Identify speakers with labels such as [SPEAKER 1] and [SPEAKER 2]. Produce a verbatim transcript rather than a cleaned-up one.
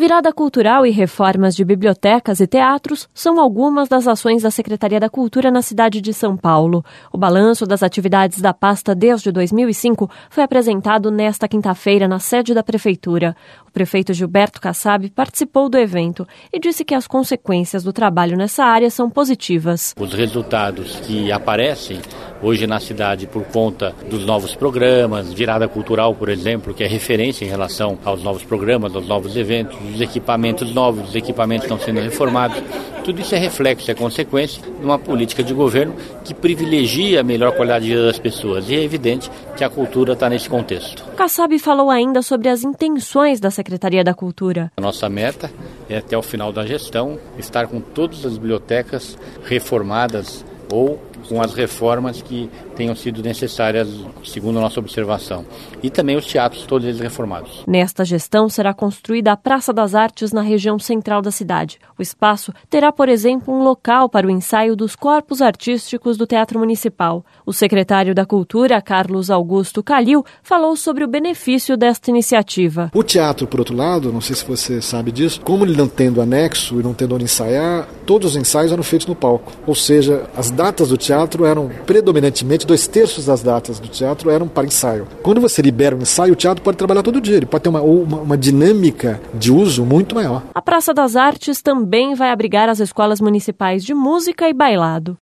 [SPEAKER 1] Virada cultural e reformas de bibliotecas e teatros são algumas das ações da Secretaria da Cultura na cidade de São Paulo. O balanço das atividades da pasta desde dois mil e cinco foi apresentado nesta quinta-feira na sede da Prefeitura. O prefeito Gilberto Kassab participou do evento e disse que as consequências do trabalho nessa área são positivas.
[SPEAKER 2] Os resultados que aparecem hoje na cidade por conta dos novos programas, Virada Cultural, por exemplo, que é referência em relação aos novos programas, aos novos eventos, os equipamentos novos, os equipamentos estão sendo reformados. Tudo isso é reflexo, é consequência de uma política de governo que privilegia a melhor qualidade de vida das pessoas. E é evidente que a cultura está nesse contexto.
[SPEAKER 1] Kassab falou ainda sobre as intenções da Secretaria da Cultura.
[SPEAKER 2] A nossa meta é, até o final da gestão, estar com todas as bibliotecas reformadas ou com as reformas que tenham sido necessárias, segundo a nossa observação. E também os teatros, todos eles reformados.
[SPEAKER 1] Nesta gestão será construída a Praça das Artes na região central da cidade. O espaço terá, por exemplo, um local para o ensaio dos corpos artísticos do Teatro Municipal. O secretário da Cultura, Carlos Augusto Calil, falou sobre o benefício desta iniciativa.
[SPEAKER 3] O teatro, por outro lado, não sei se você sabe disso, como ele não tendo anexo e não tendo onde ensaiar, todos os ensaios eram feitos no palco. Ou seja, as datas do teatro eram predominantemente, dois terços das datas do teatro eram para ensaio. Quando você libera um ensaio, o teatro pode trabalhar todo dia, ele pode ter uma, uma, uma dinâmica de uso muito maior.
[SPEAKER 1] A Praça das Artes também vai abrigar as escolas municipais de música e bailado.